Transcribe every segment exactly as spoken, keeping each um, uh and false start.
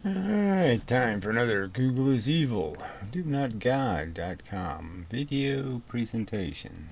Alright, time for another Google is Evil. do not god dot com video presentation.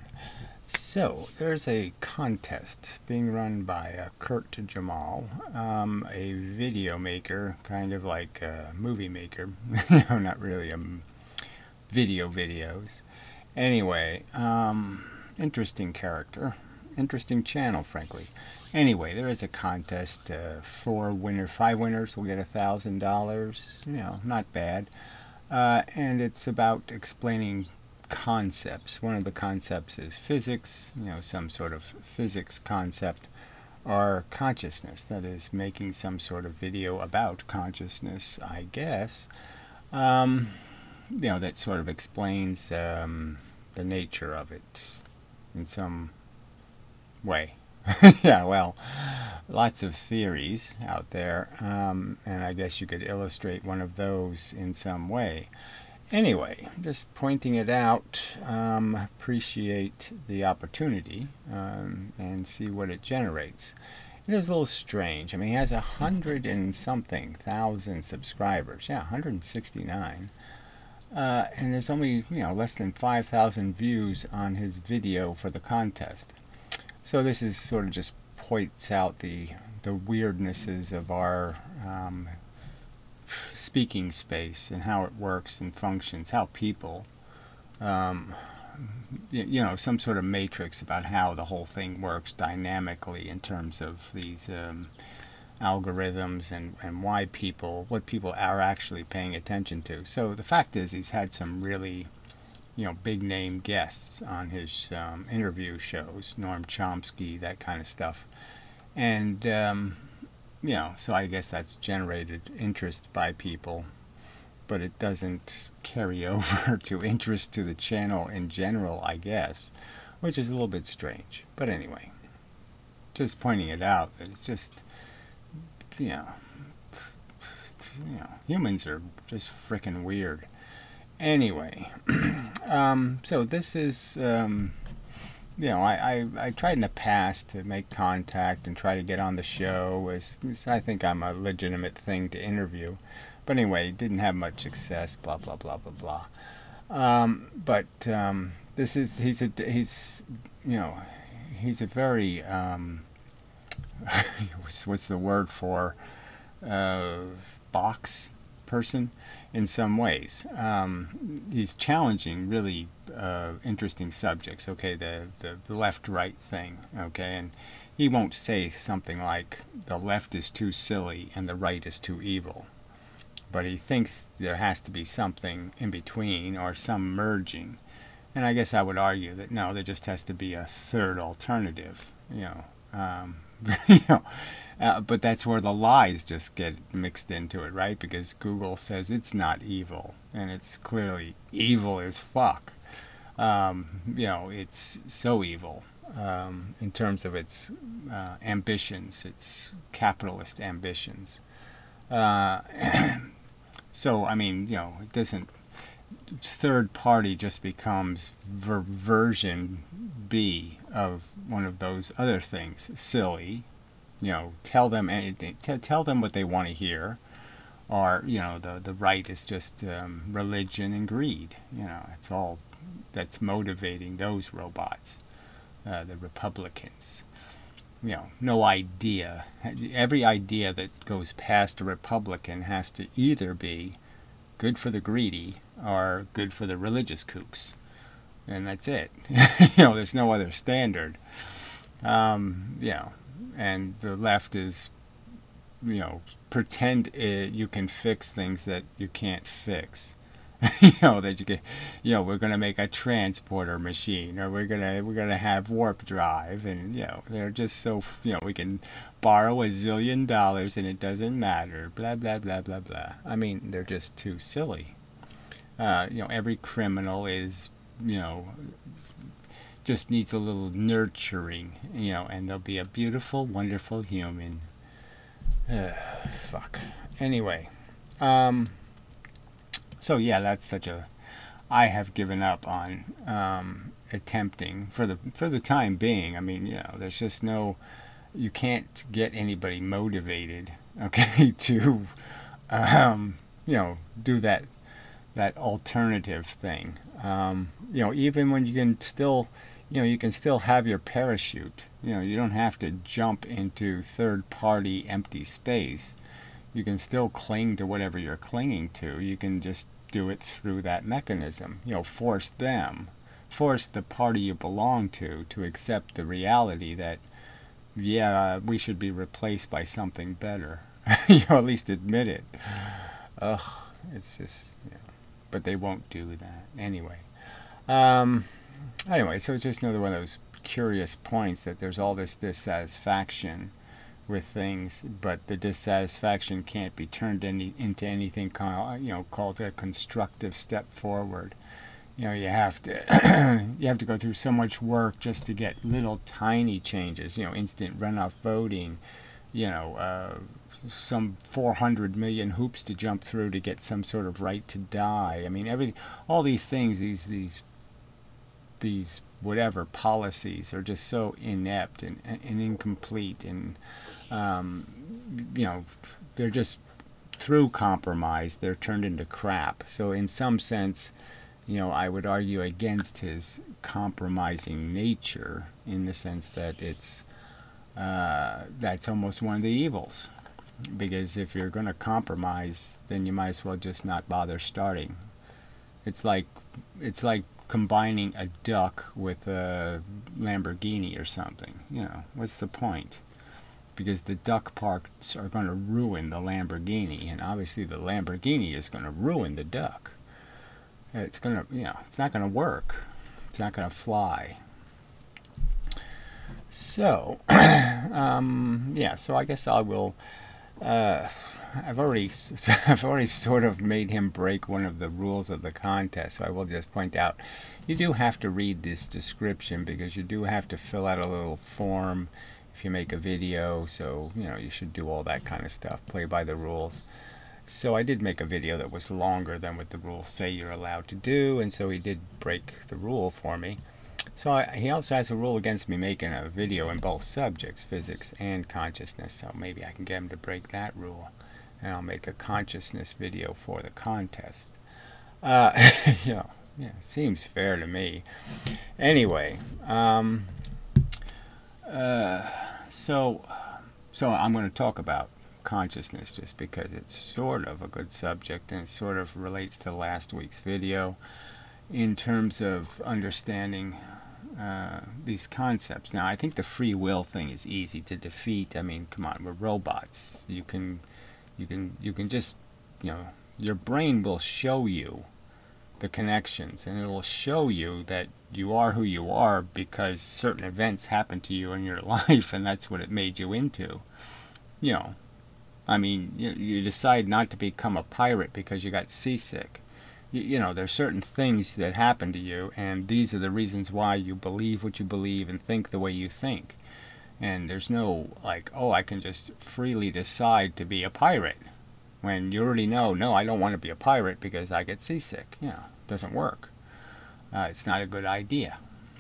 So, there's a contest being run by uh, Kurt Jamal, um, a video maker, kind of like a movie maker. No, not really, um, video videos. Anyway, um, interesting character. Interesting channel, frankly. Anyway, there is a contest. Uh, four winner, five winners will get a thousand dollars. You know, not bad. Uh, and it's about explaining concepts. One of the concepts is physics. You know, some sort of physics concept, or consciousness. That is, making some sort of video about consciousness, I guess. Um, you know, that sort of explains um, the nature of it in some way. Yeah, well, lots of theories out there, um, and I guess you could illustrate one of those in some way. Anyway, just pointing it out, um, appreciate the opportunity, um, and see what it generates. It is a little strange. I mean, he has a hundred and something thousand subscribers. Yeah, one hundred sixty-nine. Uh, and there's only, you know, less than five thousand views on his video for the contest. So this is sort of just points out the the weirdnesses of our um, speaking space and how it works and functions, how people, um, you, you know, some sort of matrix about how the whole thing works dynamically in terms of these um, algorithms and, and why people, what people are actually paying attention to. So the fact is he's had some really, you know, big name guests on his um, interview shows, Noam Chomsky, that kind of stuff. And, um, you know, so I guess that's generated interest by people, but it doesn't carry over to interest to the channel in general, I guess, which is a little bit strange. But anyway, just pointing it out that it's just, you know, you know, humans are just freaking weird. Anyway, um, so this is, um, you know, I, I, I tried in the past to make contact and try to get on the show. As, as I think I'm a legitimate thing to interview. But anyway, didn't have much success, blah, blah, blah, blah, blah. Um, but um, this is, he's a, he's, you know, he's a very, um, what's the word for, uh, box person in some ways. Um, he's challenging really uh, interesting subjects. Okay, the, the, the left-right thing. Okay, and he won't say something like the left is too silly and the right is too evil. But he thinks there has to be something in between or some merging. And I guess I would argue that no, there just has to be a third alternative. You know, um, you know. Uh, but that's where the lies just get mixed into it, right? Because Google says it's not evil, and it's clearly evil as fuck. Um, you know, it's so evil um, in terms of its uh, ambitions, its capitalist ambitions. Uh, so, I mean, you know, it doesn't. Third party just becomes ver- version B of one of those other things. Silly, you know, tell them anything, t- tell them what they want to hear, or you know, the the right is just um, religion and greed. You know, it's all that's motivating those robots, uh, the Republicans. You know, no idea. Every idea that goes past a Republican has to either be good for the greedy or good for the religious kooks, and that's it. You know, there's no other standard. Um, you know, and the left is, you know, pretend it, you can fix things that you can't fix. You know that you can, you know, we're gonna make a transporter machine, or we're gonna we're gonna have warp drive, and you know they're just so, you know, we can borrow a zillion dollars and it doesn't matter. Blah blah blah blah blah. I mean, they're just too silly. Uh, you know, every criminal is, you know, just needs a little nurturing, you know, and they'll be a beautiful, wonderful human. Uh, fuck. Anyway, um, so yeah, that's such a. I have given up on um, attempting for the for the time being. I mean, you know, there's just no. You can't get anybody motivated, okay, to um, you know, do that that alternative thing. Um, you know, even when you can still, you know, you can still have your parachute. You know, you don't have to jump into third-party empty space. You can still cling to whatever you're clinging to. You can just do it through that mechanism. You know, force them, force the party you belong to to accept the reality that, yeah, we should be replaced by something better. You know, at least admit it. Ugh, it's just, you know, but they won't do that anyway. Um, anyway, so it's just another one of those curious points that there's all this dissatisfaction with things, but the dissatisfaction can't be turned any, into anything called, you know, called a constructive step forward. You know, you have to you have to go through so much work just to get little tiny changes. You know, instant runoff voting. You know, uh, some four hundred million hoops to jump through to get some sort of right to die. I mean, every all these things, these these these whatever policies are just so inept and, and incomplete, and um, you know, they're just through compromise, they're turned into crap. So in some sense, you know, I would argue against his compromising nature, in the sense that it's uh, that's almost one of the evils. Because if you're going to compromise, then you might as well just not bother starting. It's like it's like combining a duck with a Lamborghini or something. You know, what's the point? Because the duck parts are going to ruin the Lamborghini, and obviously the Lamborghini is going to ruin the duck. It's going to, you know, it's not going to work. It's not going to fly. So, um, yeah. So I guess I will. Uh, I've already, I've already sort of made him break one of the rules of the contest. So I will just point out, you do have to read this description, because you do have to fill out a little form if you make a video. So, you know, you should do all that kind of stuff. Play by the rules. So I did make a video that was longer than what the rules say you're allowed to do, and so he did break the rule for me. So I, he also has a rule against me making a video in both subjects, physics and consciousness, so maybe I can get him to break that rule, and I'll make a consciousness video for the contest. Uh, you know, yeah, seems fair to me. Anyway, um, uh, so, so I'm going to talk about consciousness just because it's sort of a good subject, and it sort of relates to last week's video in terms of understanding uh, these concepts. Now, I think the free will thing is easy to defeat. I mean, come on, we're robots. You can, you can, you can just, you know, your brain will show you the connections, and it will show you that you are who you are because certain events happened to you in your life, and that's what it made you into. You know, I mean, you, you decide not to become a pirate because you got seasick. You, you know, there's certain things that happen to you, and these are the reasons why you believe what you believe and think the way you think. And there's no, like, oh, I can just freely decide to be a pirate, when you already know, no, I don't want to be a pirate because I get seasick. You know, it doesn't work. Uh, it's not a good idea.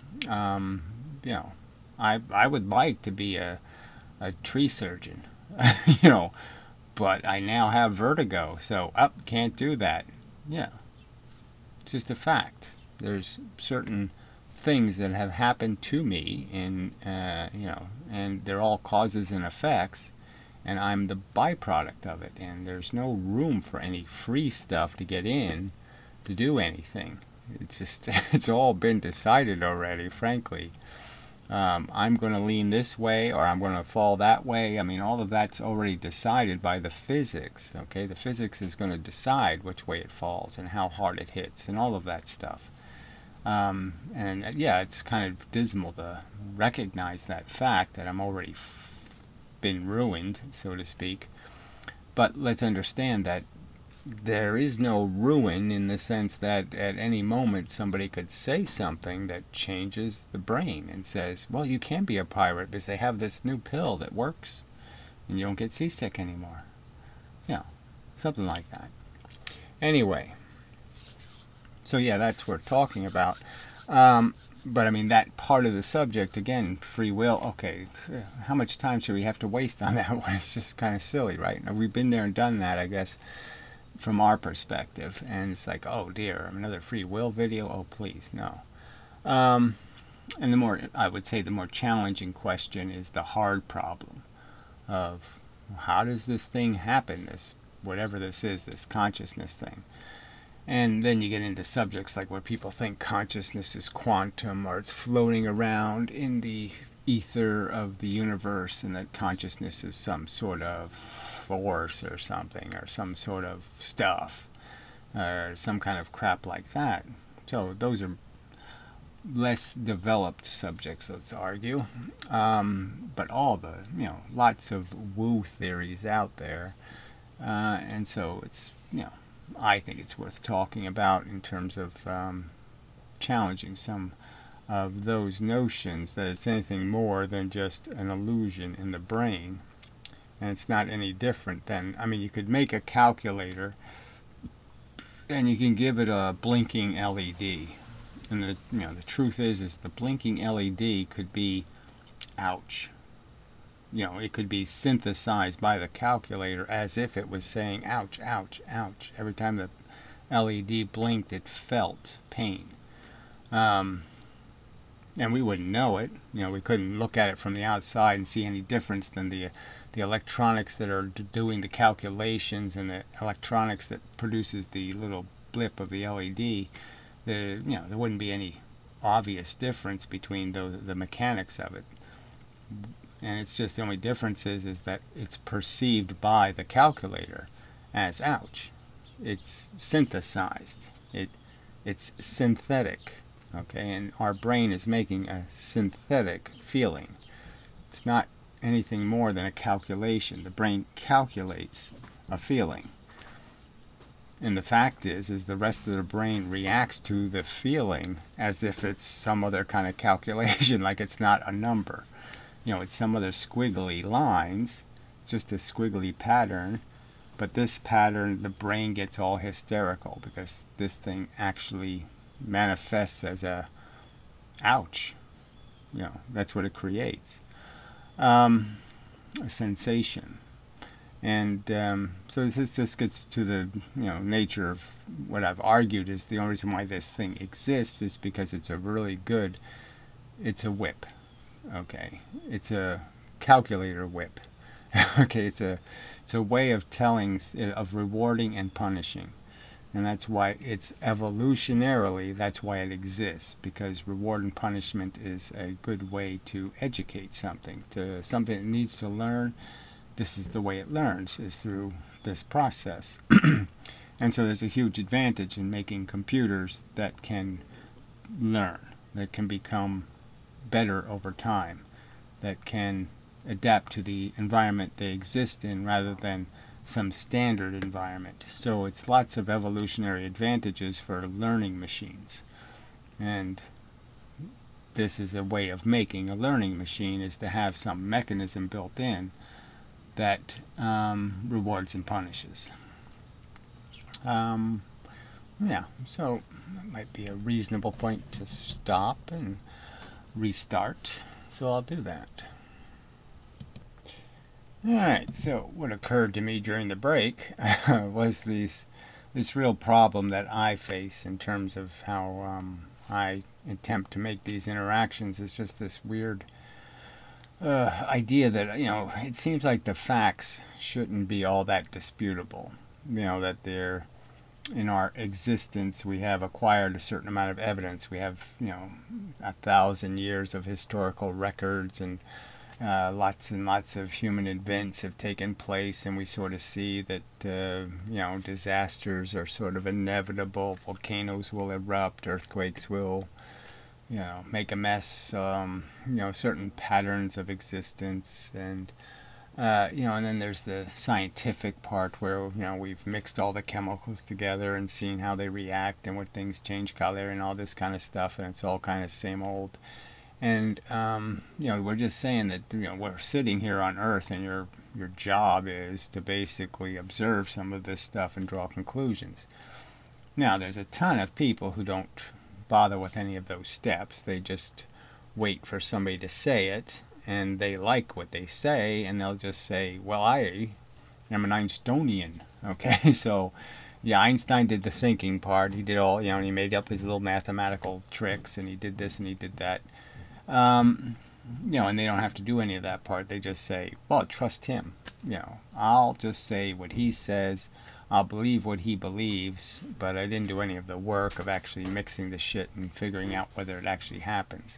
Um, you know, I I would like to be a, a tree surgeon, you know, but I now have vertigo, so up oh, can't do that. Yeah, it's just a fact. There's certain things that have happened to me, in uh, you know, and they're all causes and effects, and I'm the byproduct of it. And there's no room for any free stuff to get in to do anything. It's just it's all been decided already, frankly. Um, I'm going to lean this way, or I'm going to fall that way. I mean, all of that's already decided by the physics, okay? The physics is going to decide which way it falls and how hard it hits and all of that stuff. Um, and, uh, yeah, it's kind of dismal to recognize that fact that I'm already f- been ruined, so to speak. But let's understand that there is no ruin, in the sense that at any moment somebody could say something that changes the brain and says, well, you can be a pirate because they have this new pill that works and you don't get seasick anymore. You know, something like that. Anyway, so yeah, that's what we're talking about. Um, but I mean, that part of the subject, again, free will, okay, how much time should we have to waste on that one? It's just kind of silly, right? Now, we've been there and done that, I guess, from our perspective. And it's like, oh dear, another free will video? Oh, please, no. Um, and the more, I would say, the more challenging question is the hard problem of how does this thing happen, this, whatever this is, this consciousness thing. And then you get into subjects like where people think consciousness is quantum, or it's floating around in the ether of the universe, and that consciousness is some sort of force or something, or some sort of stuff, or some kind of crap like that. So those are less developed subjects, let's argue. Um, but all the, you know, lots of woo theories out there. Uh, and so it's, you know, I think it's worth talking about in terms of um, challenging some of those notions that it's anything more than just an illusion in the brain. And it's not any different than, I mean, you could make a calculator and you can give it a blinking L E D. And the, you know, the truth is, is the blinking L E D could be, ouch. You know, it could be synthesized by the calculator as if it was saying, ouch, ouch, ouch. Every time the L E D blinked, it felt pain. Um, and we wouldn't know it. You know, we couldn't look at it from the outside and see any difference than the the electronics that are doing the calculations and the electronics that produces the little blip of the L E D. The, you know, there wouldn't be any obvious difference between the, the mechanics of it. And it's just the only difference is, is that it's perceived by the calculator as ouch. It's synthesized. It, it's synthetic. Okay, and our brain is making a synthetic feeling. It's not anything more than a calculation. The brain calculates a feeling. And the fact is, is the rest of the brain reacts to the feeling as if it's some other kind of calculation, like it's not a number. You know, it's some other squiggly lines, just a squiggly pattern, but this pattern, the brain gets all hysterical because this thing actually manifests as a ouch. You know, that's what it creates. Um, a sensation. And um, so this just gets to the, you know, nature of what I've argued is the only reason why this thing exists is because it's a really good, it's a whip. Okay, it's a calculator whip. Okay, it's a it's a way of telling, of rewarding and punishing, and that's why it's evolutionarily, that's why it exists, because reward and punishment is a good way to educate something, to something that needs to learn. This is the way it learns, is through this process. And so there's a huge advantage in making computers that can learn, that can become better over time, that can adapt to the environment they exist in rather than some standard environment. So it's lots of evolutionary advantages for learning machines. And this is a way of making a learning machine, is to have some mechanism built in that um, rewards and punishes. Um, yeah, so that might be a reasonable point to stop and restart. So I'll do that. Alright, so what occurred to me during the break was this, this real problem that I face in terms of how um, I attempt to make these interactions. Is just this weird uh, idea that, you know, it seems like the facts shouldn't be all that disputable. You know, that they're, in our existence, we have acquired a certain amount of evidence. We have, you know, a thousand years of historical records, and uh, lots and lots of human events have taken place, and we sort of see that, uh, you know, disasters are sort of inevitable. Volcanoes will erupt, earthquakes will, you know, make a mess, um, you know, certain patterns of existence, and Uh, you know, and then there's the scientific part where, you know, we've mixed all the chemicals together and seen how they react and what things change color and all this kind of stuff, and it's all kind of same old. And, um, you know, we're just saying that, you know, we're sitting here on Earth, and your, your job is to basically observe some of this stuff and draw conclusions. Now, there's a ton of people who don't bother with any of those steps. They just wait for somebody to say it, and they like what they say, and they'll just say, well, I am an Einsteinian. Okay, so yeah, Einstein did the thinking part. He did all, you know, and he made up his little mathematical tricks, and he did this and he did that. Um, you know, and they don't have to do any of that part. They just say, well, trust him. You know, I'll just say what he says. I'll believe what he believes, but I didn't do any of the work of actually mixing the shit and figuring out whether it actually happens.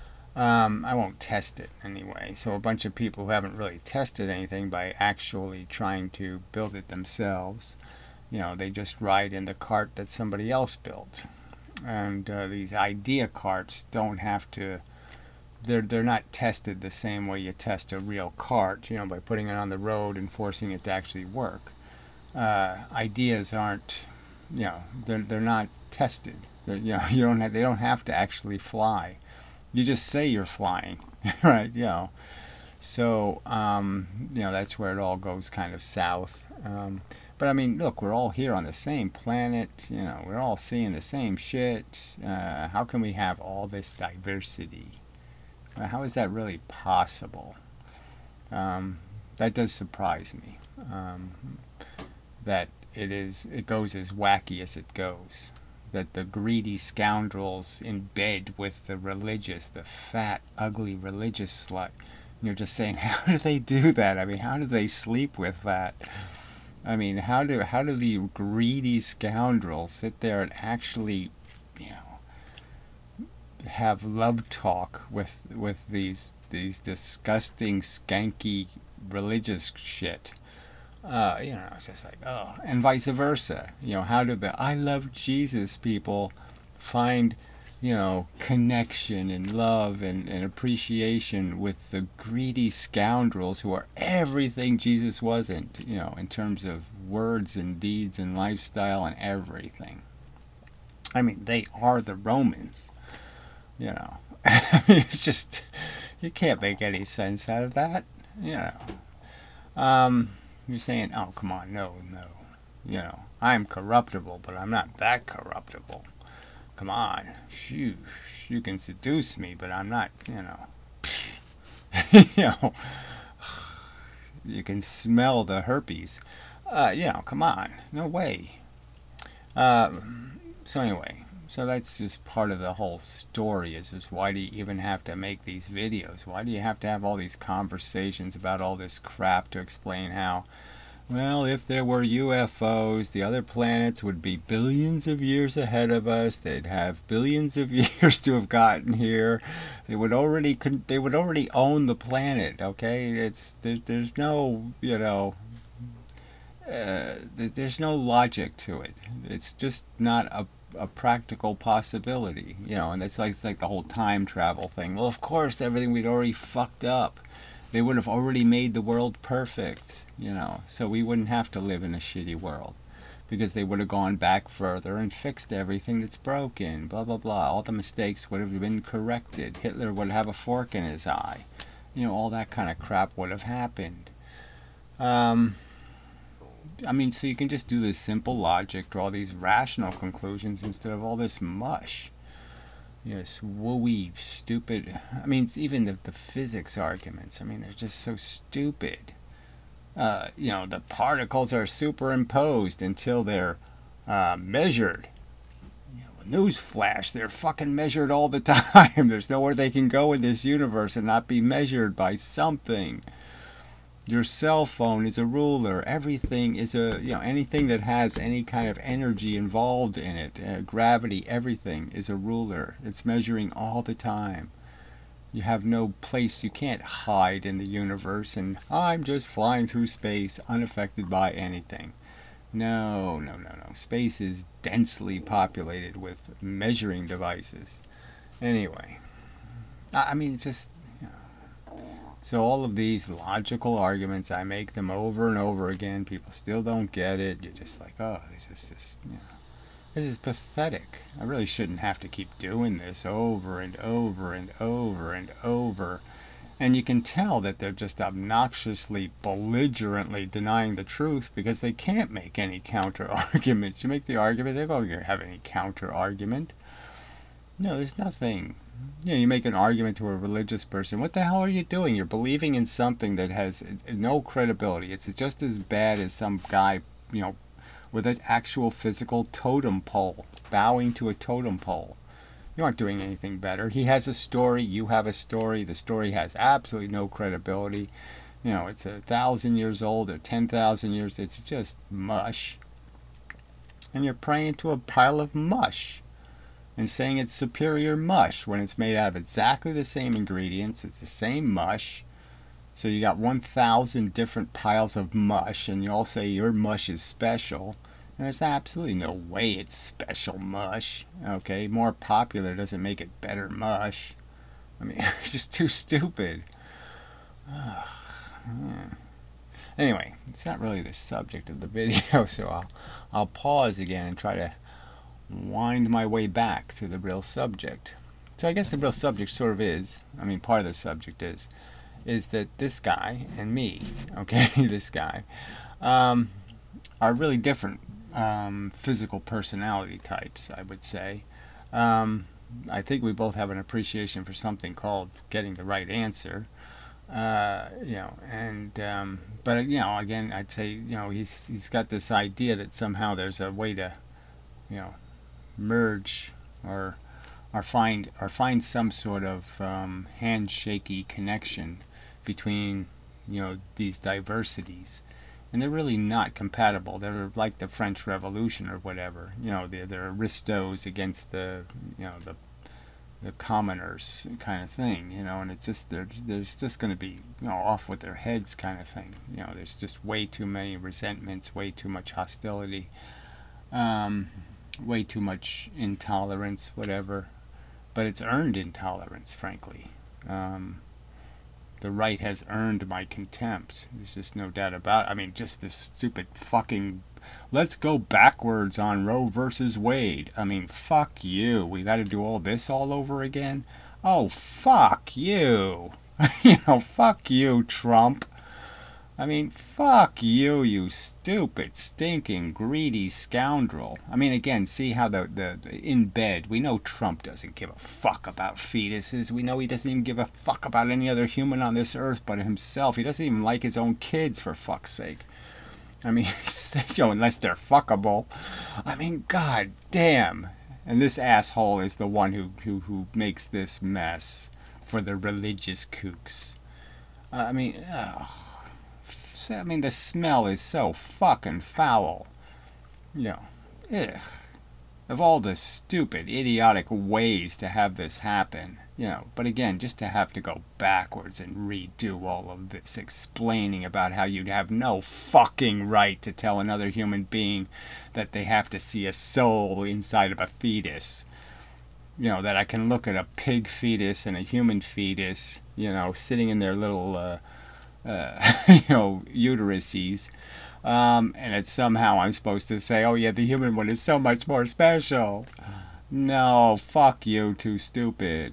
Um, I won't test it anyway. So a bunch of people who haven't really tested anything by actually trying to build it themselves, you know, they just ride in the cart that somebody else built. And uh, these idea carts don't have to, they're, they're not tested the same way you test a real cart, you know, by putting it on the road and forcing it to actually work. Uh, ideas aren't, you know, they're, they're not tested. They're, you know, you don't have, they don't have to actually fly. You just say you're flying, right? You know, so um, you know, that's where it all goes kind of south. Um, but I mean, look, we're all here on the same planet. You know, we're all seeing the same shit. Uh, how can we have all this diversity? Uh, how is that really possible? Um, that does surprise me. Um, that it is, it goes as wacky as it goes. That the greedy scoundrels in bed with the religious, the fat, ugly religious slut, you're just saying, how do they do that? I mean, how do they sleep with that? I mean, how do how do the greedy scoundrels sit there and actually, you know, have love talk with with these these disgusting, skanky religious shit? Uh, you know, it's just like, oh, and vice versa. You know, how do the I love Jesus people find, you know, connection and love and, and appreciation with the greedy scoundrels who are everything Jesus wasn't, you know, in terms of words and deeds and lifestyle and everything. I mean, they are the Romans, you know. I mean, it's just, you can't make any sense out of that, you know. Um... You're saying, oh, come on, no, no. You know, I'm corruptible, but I'm not that corruptible. Come on. Phew, you can seduce me, but I'm not, you know. you know, you can smell the herpes. Uh, you know, come on. No way. Uh, so anyway, so that's just part of the whole story is just why do you even have to make these videos? Why do you have to have all these conversations about all this crap to explain how, well, if there were U F Os, the other planets would be billions of years ahead of us. They'd have billions of years to have gotten here. They would already they would already own the planet. Okay, it's there, there's no you know uh, there's no logic to it. It's just not a a practical possibility, you know, and it's like it's like the whole time travel thing. Well, of course, everything we'd already fucked up. They would have already made the world perfect, you know, so we wouldn't have to live in a shitty world because they would have gone back further and fixed everything that's broken, blah, blah, blah. All the mistakes would have been corrected. Hitler would have a fork in his eye. You know, all that kind of crap would have happened. Um... I mean, so you can just do this simple logic, draw these rational conclusions instead of all this mush. Yes, wooey, stupid. I mean, it's even the, the physics arguments. I mean, they're just so stupid. Uh, you know, the particles are superimposed until they're uh, measured. You know, newsflash, they're fucking measured all the time. There's nowhere they can go in this universe and not be measured by something. Your cell phone is a ruler. Everything is a, you know, anything that has any kind of energy involved in it, uh, gravity, everything is a ruler. It's measuring all the time. You have no place, you can't hide in the universe and I'm just flying through space unaffected by anything. No, no, no, no. Space is densely populated with measuring devices. Anyway, I mean, it's just, so all of these logical arguments, I make them over and over again. People still don't get it. You're just like, oh, this is just, you know, this is pathetic. I really shouldn't have to keep doing this over and over and over and over. And you can tell that they're just obnoxiously, belligerently denying the truth because they can't make any counter arguments. You make the argument, they don't have any counter argument. No, there's nothing. You know, you make an argument to a religious person. What the hell are you doing? You're believing in something that has no credibility. It's just as bad as some guy, you know, with an actual physical totem pole, bowing to a totem pole. You aren't doing anything better. He has a story. You have a story. The story has absolutely no credibility. You know, it's a thousand years old or ten thousand years. It's just mush. And you're praying to a pile of mush and saying it's superior mush when it's made out of exactly the same ingredients. It's the same mush. So you got one thousand different piles of mush, and you all say your mush is special. And there's absolutely no way it's special mush. Okay, more popular doesn't make it better mush. I mean, it's just too stupid. Ugh, yeah. Anyway, it's not really the subject of the video, so I'll, I'll pause again and try to wind my way back to the real subject. So I guess the real subject sort of is, I mean, part of the subject is, is that this guy and me, okay, this guy, um, are really different um, physical personality types, I would say. Um, I think we both have an appreciation for something called getting the right answer. Uh, you know, and um, but you know, again, I'd say, you know, he's he's got this idea that somehow there's a way to, you know, merge or or find or find some sort of um, handshaky connection between, you know, these diversities, and they're really not compatible. They're like the French Revolution or whatever. You know, they're, they're aristos against the, you know, the the commoners kind of thing. You know, and it's just there's there's just going to be, you know, off with their heads kind of thing. You know, there's just way too many resentments, way too much hostility. Um, way too much intolerance, whatever. But it's earned intolerance, frankly. Um, the right has earned my contempt. There's just no doubt about it. I mean, just this stupid fucking, let's go backwards on Roe versus Wade. I mean, fuck you. We got to do all this all over again? Oh, fuck you. You know, fuck you, Trump. I mean, fuck you, you stupid, stinking, greedy scoundrel. I mean, again, see how the, the, the in bed, we know Trump doesn't give a fuck about fetuses. We know he doesn't even give a fuck about any other human on this earth but himself. He doesn't even like his own kids, for fuck's sake. I mean, you know, unless they're fuckable. I mean, god damn. And this asshole is the one who, who, who makes this mess for the religious kooks. Uh, I mean, ugh. I mean, the smell is so fucking foul. You know, ugh. Of all the stupid, idiotic ways to have this happen, you know, but again, just to have to go backwards and redo all of this, explaining about how you'd have no fucking right to tell another human being that they have to see a soul inside of a fetus. You know, that I can look at a pig fetus and a human fetus, you know, sitting in their little, uh, uh, you know, uteruses. Um, and it's somehow I'm supposed to say, oh yeah, the human one is so much more special. No, fuck you, too stupid.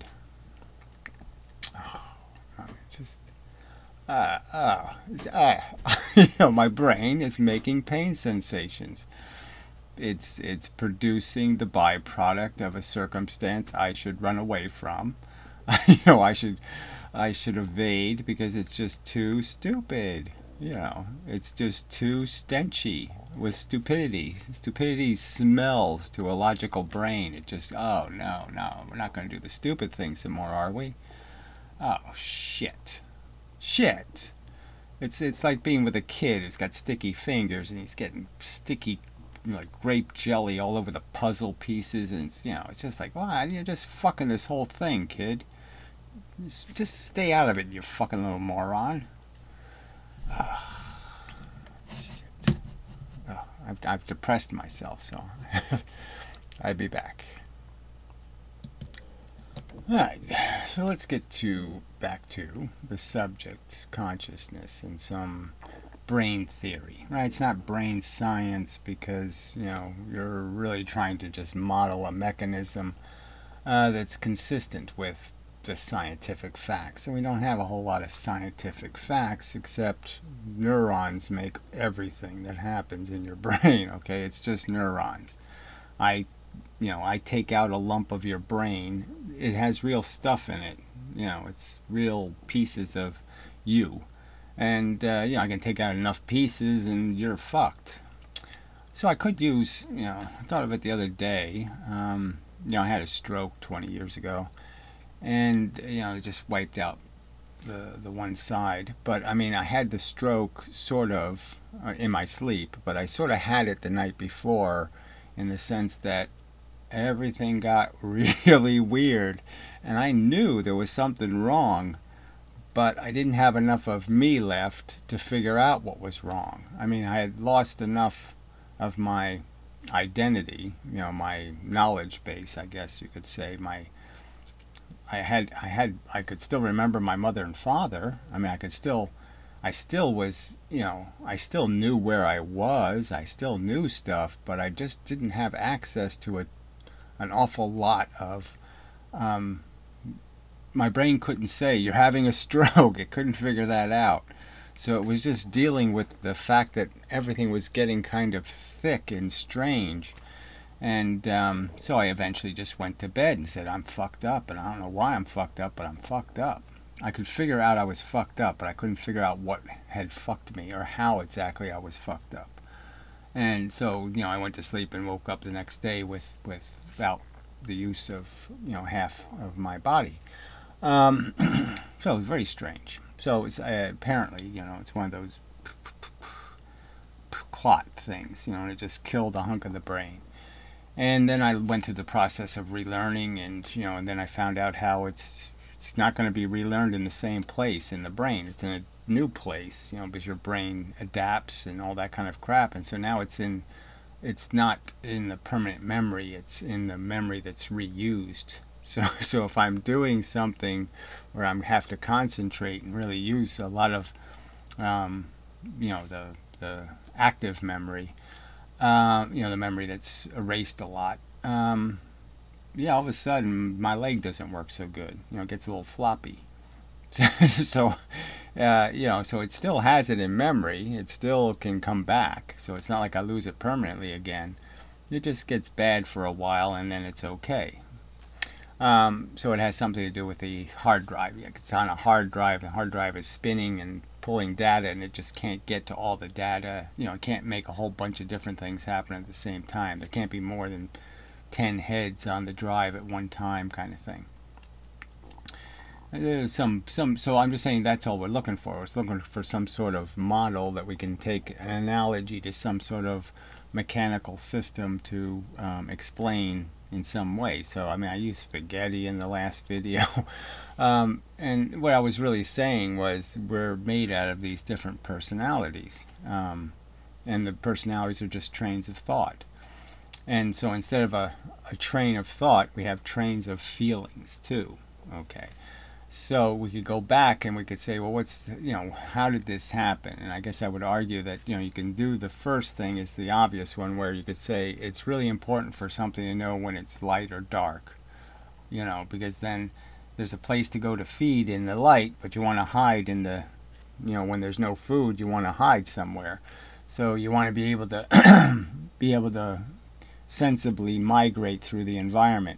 Oh, just, uh, uh, uh, you know, my brain is making pain sensations. It's, it's producing the byproduct of a circumstance I should run away from. You know, I should, I should evade because it's just too stupid. You know, it's just too stenchy with stupidity. Stupidity smells to a logical brain. It just, oh, no, no, we're not going to do the stupid things some more, are we? Oh, shit. Shit. It's it's like being with a kid who's got sticky fingers and he's getting sticky, you know, like grape jelly all over the puzzle pieces. And, it's, you know, it's just like, wow, you're just fucking this whole thing, kid. Just, just stay out of it, you fucking little moron. Oh, shit. Oh, I've, I've depressed myself, so I'll be back. Alright, so let's get to back to the subject, consciousness, and some brain theory. Right? It's not brain science because, you know, you're really trying to just model a mechanism uh, that's consistent with the scientific facts, and we don't have a whole lot of scientific facts except neurons make everything that happens in your brain. Okay, it's just neurons. I you know, I take out a lump of your brain, it has real stuff in it. You know, it's real pieces of you. And, uh, you know, I can take out enough pieces and you're fucked. So I could use, you know, I thought of it the other day. Um, you know, I had a stroke twenty years ago. And, you know, it just wiped out the, the one side. But, I mean, I had the stroke sort of uh, in my sleep. But I sort of had it the night before in the sense that everything got really weird. And I knew there was something wrong. But I didn't have enough of me left to figure out what was wrong. I mean, I had lost enough of my identity, you know, my knowledge base, I guess you could say. My, I had, I had, I could still remember my mother and father. I mean, I could still, I still was, you know, I still knew where I was. I still knew stuff, but I just didn't have access to a, an awful lot of. Um, my brain couldn't say you're having a stroke. It couldn't figure that out. So it was just dealing with the fact that everything was getting kind of thick and strange. And um, so I eventually just went to bed and said, I'm fucked up. And I don't know why I'm fucked up, but I'm fucked up. I could figure out I was fucked up, but I couldn't figure out what had fucked me or how exactly I was fucked up. And so, you know, I went to sleep and woke up the next day with, with without the use of, you know, half of my body. Um, so it was very strange. So it's uh, apparently, you know, it's one of those clot things, you know, and it just killed a hunk of the brain. And then I went through the process of relearning, and you know, and then I found out how it's it's not going to be relearned in the same place in the brain. It's in a new place, you know, because your brain adapts and all that kind of crap. And so now it's in, it's not in the permanent memory. It's in the memory that's reused. So, so if I'm doing something where I have to concentrate and really use a lot of, um, you know, the the active memory, uh, you know, the memory that's erased a lot, um, yeah, all of a sudden my leg doesn't work so good. You know, it gets a little floppy. so, uh, you know, so it still has it in memory. It still can come back. So it's not like I lose it permanently again. It just gets bad for a while and then it's okay. Um, so it has something to do with the hard drive. It's on a hard drive. The hard drive is spinning and pulling data, and it just can't get to all the data. You know, it can't make a whole bunch of different things happen at the same time. There can't be more than ten heads on the drive at one time, kind of thing. There's some, some. So I'm just saying that's all we're looking for. We're looking for some sort of model that we can take an analogy to some sort of mechanical system to um, explain in some way. So I mean, I used spaghetti in the last video, um, and what I was really saying was we're made out of these different personalities, um, and the personalities are just trains of thought. And so instead of a, a train of thought, we have trains of feelings too. Okay. So we could go back and we could say, well, what's, you know, how did this happen? And I guess I would argue that, you know, you can do the first thing is the obvious one, where you could say it's really important for something to know when it's light or dark, you know, because then there's a place to go to feed in the light, but you want to hide in the, you know, when there's no food, you want to hide somewhere. So you want to be able to be able to sensibly migrate through the environment.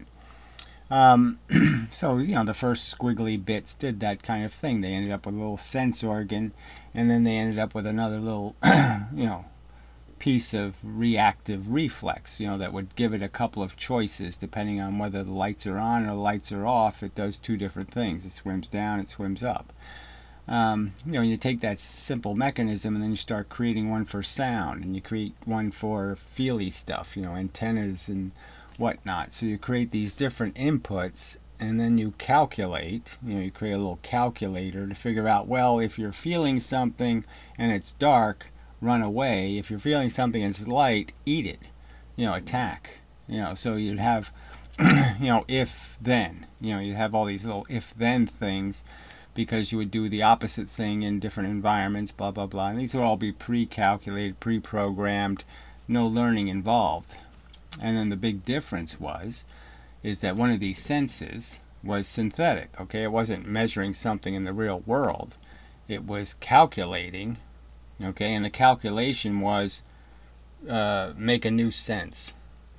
Um, so, you know, the first squiggly bits did that kind of thing. They ended up with a little sense organ, and then they ended up with another little, you know, piece of reactive reflex, you know, that would give it a couple of choices depending on whether the lights are on or the lights are off. It does two different things. It swims down, it swims up. Um, you know, you take that simple mechanism and then you start creating one for sound, and you create one for feely stuff, you know, antennas and whatnot. So you create these different inputs, and then you calculate, you know, you create a little calculator to figure out, well, if you're feeling something and it's dark, run away. If you're feeling something and it's light, eat it, you know, attack. You know, so you'd have, you know, if then, you know, you'd have all these little if then things, because you would do the opposite thing in different environments, blah, blah, blah. And these would all be pre-calculated, pre-programmed, no learning involved. And then the big difference was, is that one of these senses was synthetic, okay? It wasn't measuring something in the real world. It was calculating, okay? And the calculation was uh, make a new sense,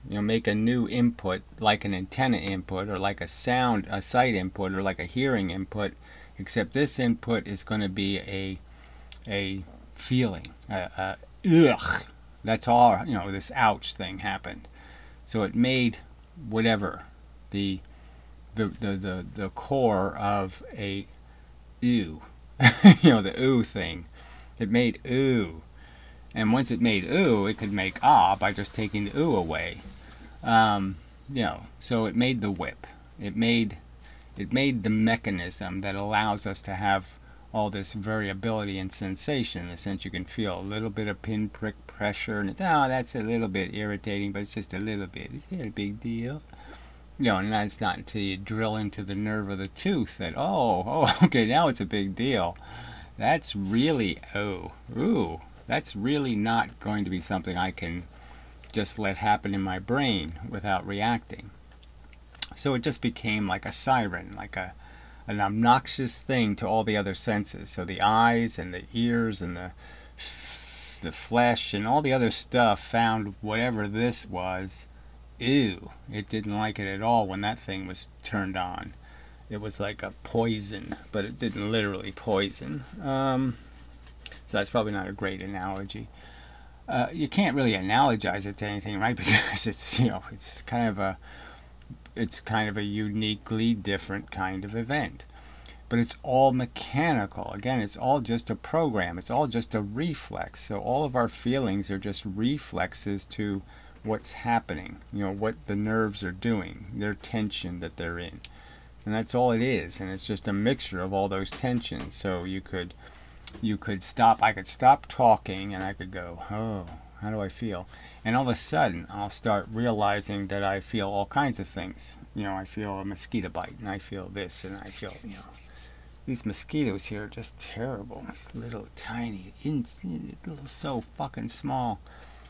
You know, make a new input like an antenna input or like a sound, a sight input or like a hearing input, except this input is going to be a a feeling. Uh, uh, ugh. That's all. You know, this ouch thing happened. So it made whatever the the the the, the core of a ew. You know, the ooh thing. It made ooh. And once it made ooh, it could make ah by just taking the ooh away. Um, you know, so it made the whip. It made it made the mechanism that allows us to have all this variability and sensation, in the sense you can feel a little bit of pinprick pressure, and oh, that's a little bit irritating, but it's just a little bit. It's not a big deal. You know, and that's not until you drill into the nerve of the tooth that, oh, oh, okay, now it's a big deal. That's really, oh, ooh, that's really not going to be something I can just let happen in my brain without reacting. So it just became like a siren, like a an obnoxious thing to all the other senses. So the eyes and the ears and the the flesh and all the other stuff found whatever this was, ew. It didn't like it at all when that thing was turned on. It was like a poison, but it didn't literally poison. Um, so that's probably not a great analogy. Uh, you can't really analogize it to anything, right? Because it's, you know, it's kind of a it's kind of a uniquely different kind of event. But it's all mechanical. Again, it's all just a program. It's all just a reflex. So all of our feelings are just reflexes to what's happening, you know, what the nerves are doing, their tension that they're in. And that's all it is. And it's just a mixture of all those tensions. So you could you could stop, I could stop talking and I could go, oh, how do I feel? And all of a sudden, I'll start realizing that I feel all kinds of things. You know, I feel a mosquito bite, and I feel this, and I feel, you know, these mosquitoes here are just terrible. These little tiny, in, little, so fucking small.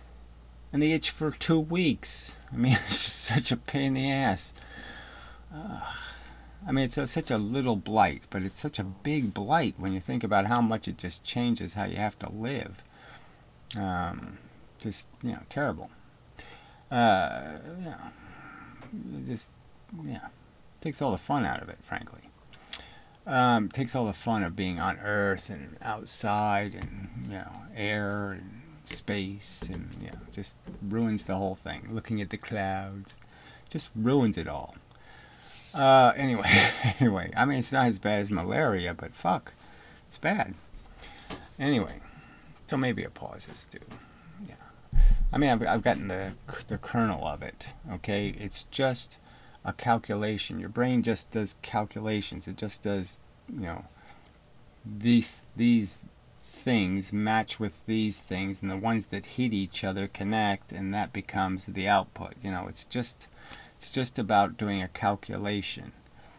And they itch for two weeks. I mean, it's just such a pain in the ass. Uh, I mean, it's a, such a little blight, but it's such a big blight when you think about how much it just changes how you have to live. Um... Just, you know, terrible. Uh, you know, just, yeah, takes all the fun out of it, frankly. Um, takes all the fun of being on Earth and outside and, you know, air and space and, you know, just ruins the whole thing. Looking at the clouds, just ruins it all. Uh, anyway, anyway, I mean, it's not as bad as malaria, but fuck, it's bad. Anyway, so maybe a pause is due. Yeah. I mean, I've, I've gotten the the kernel of it, okay? It's just a calculation. Your brain just does calculations. It just does, you know, these these things match with these things, and the ones that hit each other connect, and that becomes the output. You know, it's just it's just about doing a calculation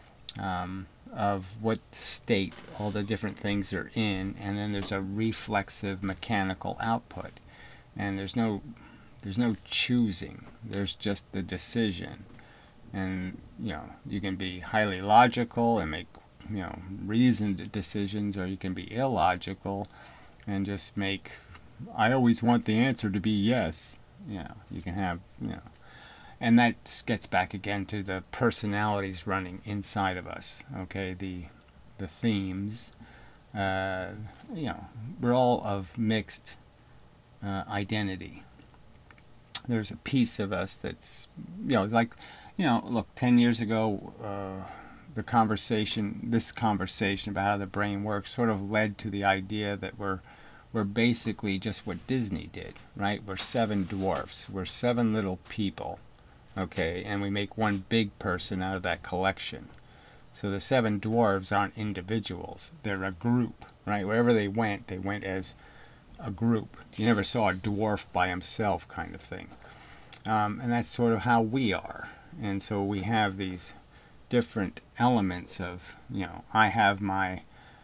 um, of what state all the different things are in, and then there's a reflexive mechanical output. And there's no there's no choosing. There's just the decision. And, you know, you can be highly logical and make, you know, reasoned decisions, or you can be illogical and just make, I always want the answer to be yes. You know, you can have, you know. And that gets back again to the personalities running inside of us, okay? The the themes. Uh, you know, we're all of mixed Uh, identity. There's a piece of us that's, you know, like, you know, look, ten years ago, uh, the conversation, this conversation about how the brain works sort of led to the idea that we're, we're basically just what Disney did, right? We're seven dwarfs. We're seven little people, okay? And we make one big person out of that collection. So the seven dwarves aren't individuals. They're a group, right? Wherever they went, they went as a group. You never saw a dwarf by himself kind of thing. Um, and that's sort of how we are. And so we have these different elements of, you know, I have my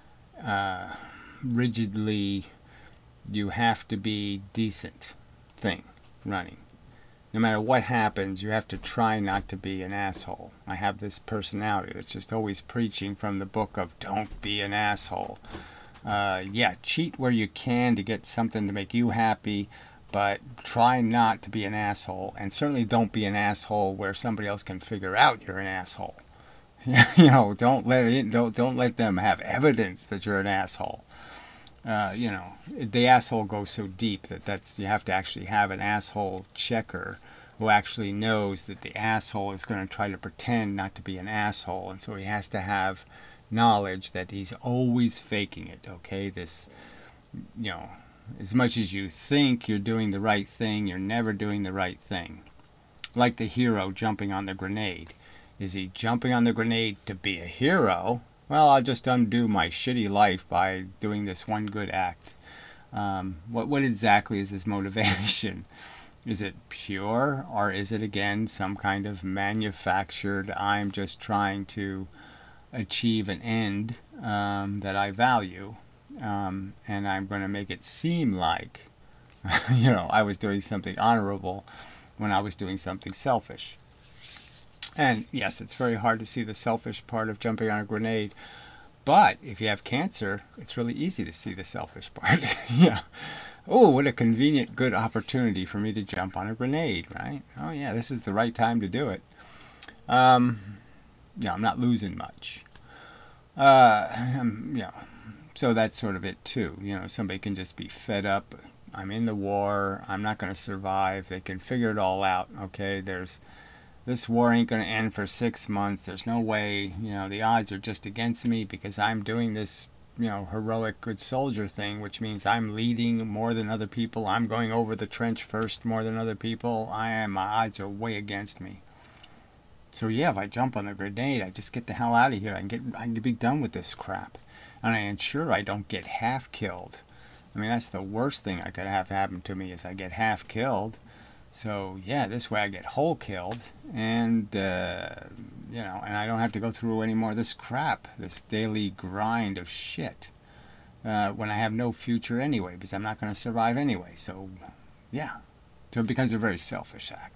uh, rigidly, you have to be decent thing running. No matter what happens, you have to try not to be an asshole. I have this personality that's just always preaching from the book of don't be an asshole. Uh, yeah, cheat where you can to get something to make you happy, but try not to be an asshole, and certainly don't be an asshole where somebody else can figure out you're an asshole. You know, don't let it, don't don't let them have evidence that you're an asshole. Uh, you know, the asshole goes so deep that that's you have to actually have an asshole checker who actually knows that the asshole is going to try to pretend not to be an asshole, and so he has to have knowledge that he's always faking it. Okay, this, you know, as much as you think you're doing the right thing, you're never doing the right thing. Like the hero jumping on the grenade. Is he jumping on the grenade to be a hero? Well, I'll just undo my shitty life by doing this one good act. Um, what what exactly is his motivation? Is it pure, or is it again some kind of manufactured, I'm just trying to achieve an end um, that I value, um, and I'm going to make it seem like, you know, I was doing something honorable when I was doing something selfish. And yes, it's very hard to see the selfish part of jumping on a grenade, but if you have cancer, it's really easy to see the selfish part. Yeah. Oh, what a convenient, good opportunity for me to jump on a grenade, right? Oh yeah, this is the right time to do it. Um, yeah, I'm not losing much. Uh, um, yeah, so that's sort of it too. You know, somebody can just be fed up. I'm in the war. I'm not going to survive. They can figure it all out. Okay, there's this war ain't going to end for six months. There's no way. You know, the odds are just against me because I'm doing this, you know, heroic good soldier thing, which means I'm leading more than other people. I'm going over the trench first more than other people. I am. My odds are way against me. So yeah, if I jump on the grenade, I just get the hell out of here. I can get, I can be done with this crap, and I ensure I don't get half killed. I mean, that's the worst thing I could have happen to me is I get half killed. So yeah, this way I get whole killed, and uh, you know, and I don't have to go through any more of this crap, this daily grind of shit, uh, when I have no future anyway, because I'm not going to survive anyway. So yeah, so it becomes a very selfish act.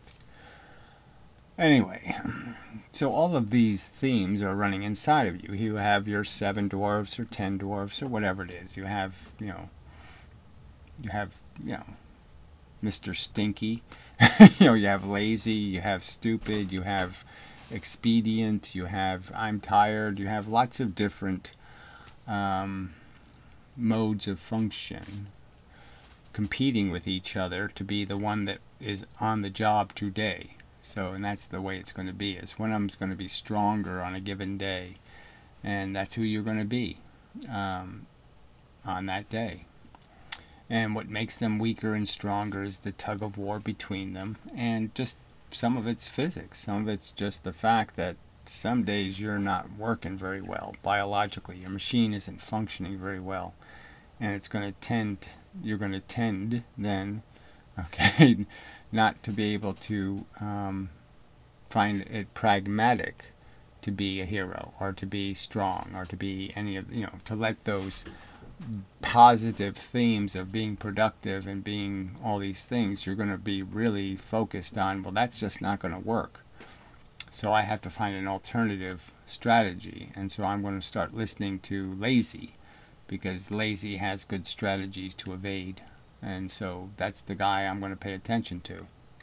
Anyway, so all of these themes are running inside of you. You have your seven dwarfs or ten dwarfs or whatever it is. You have, you know, you have, you know, Mister Stinky. You know, you have lazy, you have stupid, you have expedient, you have I'm tired, you have lots of different um, modes of function competing with each other to be the one that is on the job today. So, and that's the way it's going to be, is one of them's going to be stronger on a given day, and that's who you're going to be um, on that day. And what makes them weaker and stronger is the tug of war between them. And just some of it's physics. Some of it's just the fact that some days you're not working very well biologically. Your machine isn't functioning very well. And it's going to tend, you're going to tend then, okay, not to be able to um, find it pragmatic to be a hero or to be strong or to be any of, you know, to let those positive themes of being productive and being all these things, you're going to be really focused on, well, that's just not going to work. So I have to find an alternative strategy. And so I'm going to start listening to Lazy, because Lazy has good strategies to evade. And so that's the guy I'm going to pay attention to.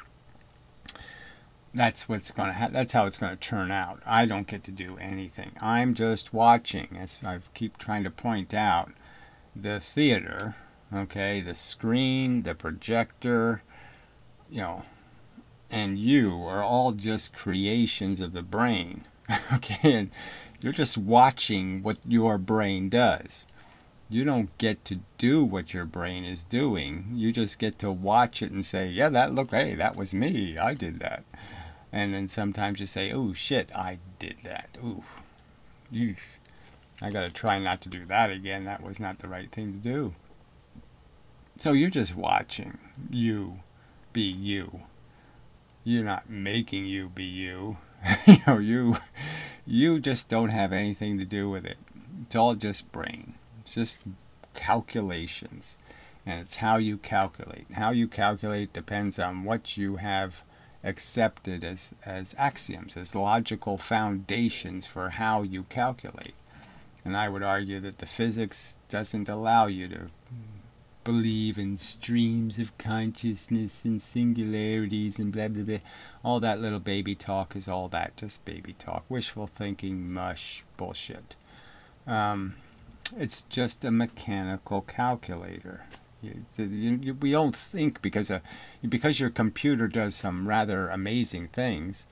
That's what's going to ha- that's how it's going to turn out. I don't get to do anything. I'm just watching, as I keep trying to point out. The theater, okay, the screen, the projector, you know, and you are all just creations of the brain, okay, and you're just watching what your brain does. You don't get to do what your brain is doing. You just get to watch it and say, yeah, that look, hey, that was me, I did that. And then sometimes you say, oh shit, I did that. Ooh, you. I gotta try not to do that again. That was not the right thing to do. So you're just watching you be you. You're not making you be you. You know, you you just don't have anything to do with it. It's all just brain. It's just calculations. And it's how you calculate. How you calculate depends on what you have accepted as, as axioms, as logical foundations for how you calculate. And I would argue that the physics doesn't allow you to believe in streams of consciousness and singularities and blah blah blah. All that little baby talk is all that, just baby talk, wishful thinking, mush, bullshit. Um, it's just a mechanical calculator. You, you, you, we don't think because a, because your computer does some rather amazing things.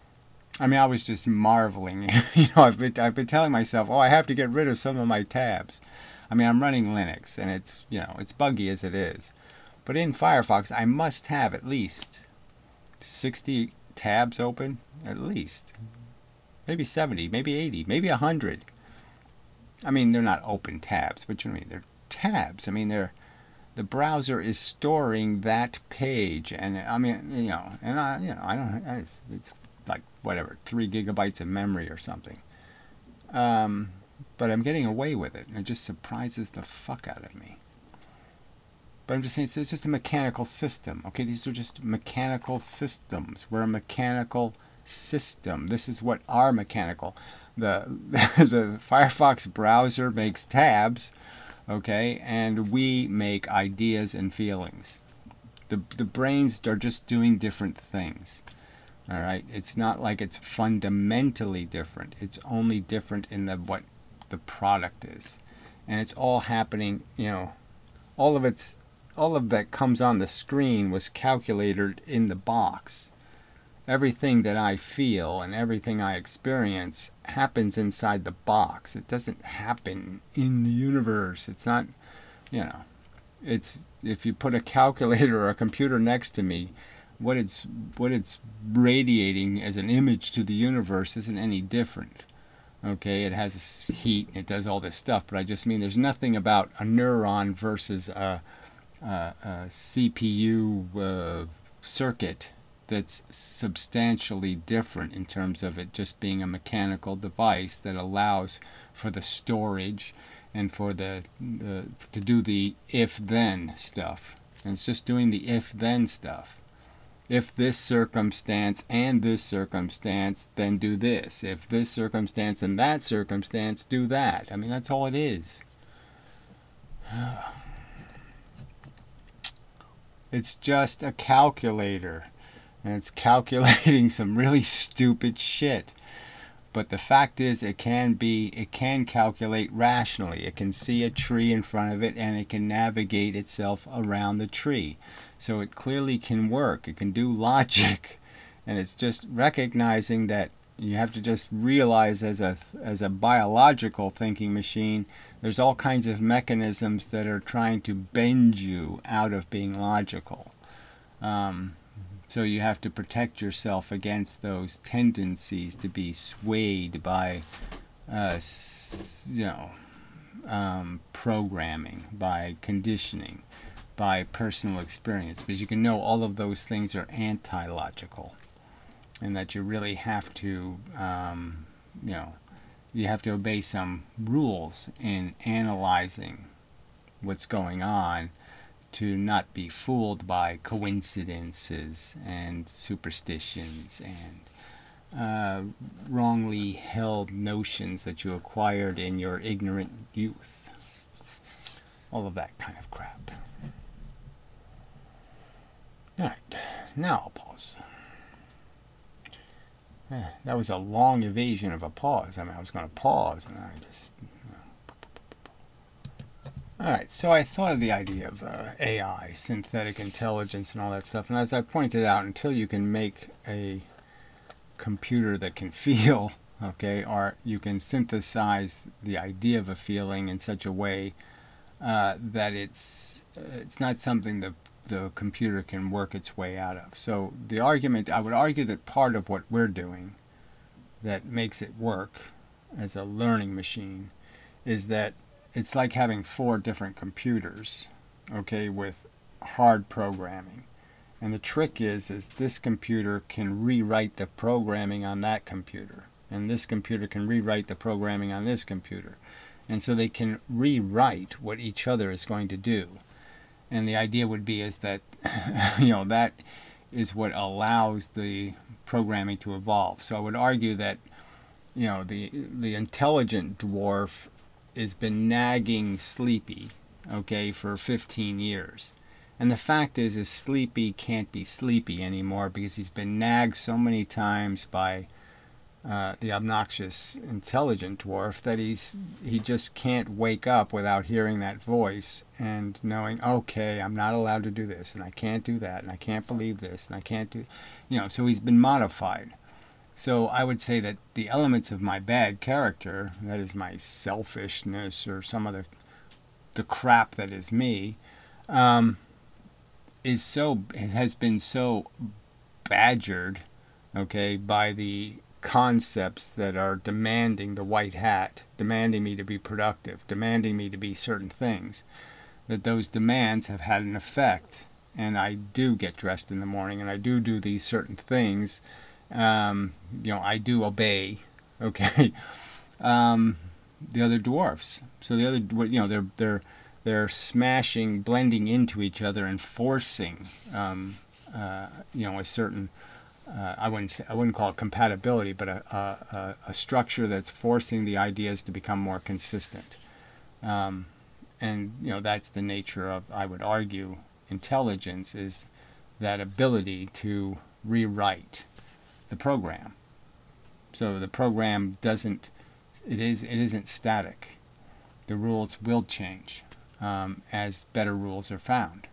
I mean, I was just marveling. you know, I've been, I've been telling myself, oh, I have to get rid of some of my tabs. I mean, I'm running Linux, and it's, you know, it's buggy as it is. But in Firefox, I must have at least sixty tabs open, at least. Maybe seventy, maybe eighty, maybe one hundred. I mean, they're not open tabs, but you know what I mean? They're tabs. I mean, they're, the browser is storing that page, and I mean, you know, and I, you know, I don't, it's, it's like whatever, three gigabytes of memory or something. Um, but I'm getting away with it, and it just surprises the fuck out of me. But I'm just saying, it's, it's just a mechanical system. Okay, these are just mechanical systems. We're a mechanical system. This is what our mechanical. The the Firefox browser makes tabs, okay, and we make ideas and feelings. The the brains are just doing different things. All right, it's not like it's fundamentally different. It's only different in the what the product is, and it's all happening. You know, all of it's all of that comes on the screen was calculated in the box. Everything that I feel and everything I experience happens inside the box. It doesn't happen in the universe. It's not, you know, it's if you put a calculator or a computer next to me, what it's what it's radiating as an image to the universe isn't any different. Okay, it has heat, it does all this stuff, but I just mean there's nothing about a neuron versus a, a, a C P U uh, circuit that's substantially different in terms of it just being a mechanical device that allows for the storage and for the, the to do the if-then stuff. And it's just doing the if-then stuff. If this circumstance and this circumstance, then do this. If this circumstance and that circumstance, do that. I mean, that's all it is. It's just a calculator. And it's calculating some really stupid shit. But the fact is, it can be, it can calculate rationally. It can see a tree in front of it, and it can navigate itself around the tree. So it clearly can work. It can do logic. And it's just recognizing that you have to just realize as a, as a biological thinking machine, there's all kinds of mechanisms that are trying to bend you out of being logical. Um... So you have to protect yourself against those tendencies to be swayed by, uh, you know, um, programming, by conditioning, by personal experience. Because you can know all of those things are anti-logical, and that you really have to, um, you know, you have to obey some rules in analyzing what's going on, to not be fooled by coincidences and superstitions and uh, wrongly held notions that you acquired in your ignorant youth. All of that kind of crap. Alright, now I'll pause. Eh, that was a long evasion of a pause. I mean, I was going to pause and I just... Alright, so I thought of the idea of uh, A I, synthetic intelligence and all that stuff, and as I pointed out, until you can make a computer that can feel, okay, or you can synthesize the idea of a feeling in such a way uh, that it's it's not something that the computer can work its way out of. So the argument, I would argue that part of what we're doing that makes it work as a learning machine is that it's like having four different computers, okay, with hard programming. And the trick is, is this computer can rewrite the programming on that computer. And this computer can rewrite the programming on this computer. And so they can rewrite what each other is going to do. And the idea would be is that, you know, that is what allows the programming to evolve. So I would argue that, you know, the the intelligent dwarf has been nagging Sleepy, okay, for fifteen years. And the fact is, is Sleepy can't be sleepy anymore because he's been nagged so many times by uh, the obnoxious, intelligent dwarf that he's he just can't wake up without hearing that voice and knowing, okay, I'm not allowed to do this, and I can't do that, and I can't believe this, and I can't do, you know. So he's been modified. So I would say that the elements of my bad character, that is my selfishness or some other the crap that is me, um, is so it has been so badgered, okay, by the concepts that are demanding the white hat, demanding me to be productive, demanding me to be certain things, that those demands have had an effect. And I do get dressed in the morning, and I do do these certain things. Um, you know, I do obey, okay, um, the other dwarfs. So the other, you know, they're they're they're smashing, blending into each other, and forcing, um, uh, you know, a certain. Uh, I wouldn't say, I wouldn't call it compatibility, but a, a, a structure that's forcing the ideas to become more consistent. Um, and you know, that's the nature of, I would argue, intelligence, is that ability to rewrite the program. So the program doesn't, it is it isn't static. The rules will change um, as better rules are found.